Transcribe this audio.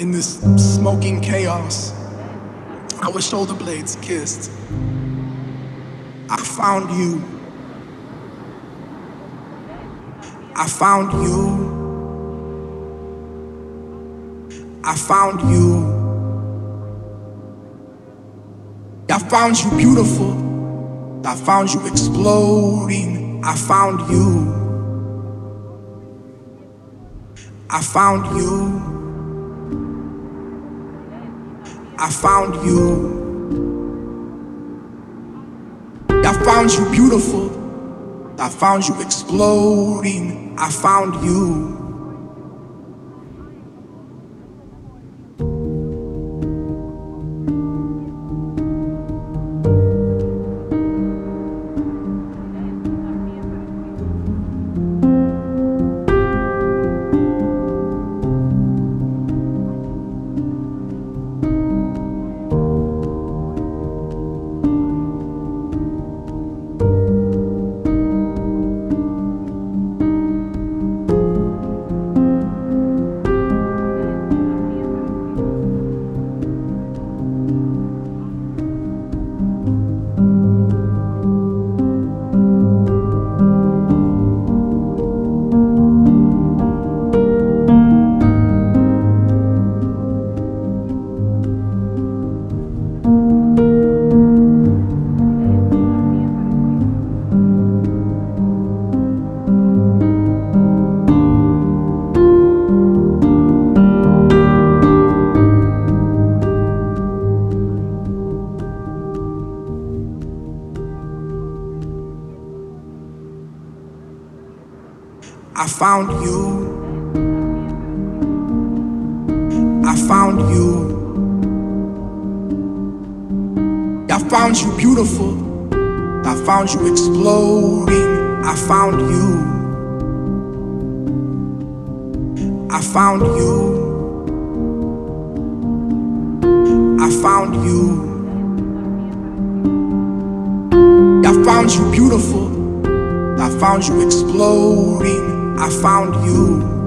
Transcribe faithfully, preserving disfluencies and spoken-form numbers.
in this smoking chaos, our shoulder blades kissed. I found you. I found you. I found you. I found you beautiful. I found you exploding. I found you. I found you. I found you. I found you beautiful. I found you exploding. I found you. I found you. I found you. I found you beautiful. I found you exploding. I found you. I found you. I found you. I found you beautiful. I found you exploding. I found you.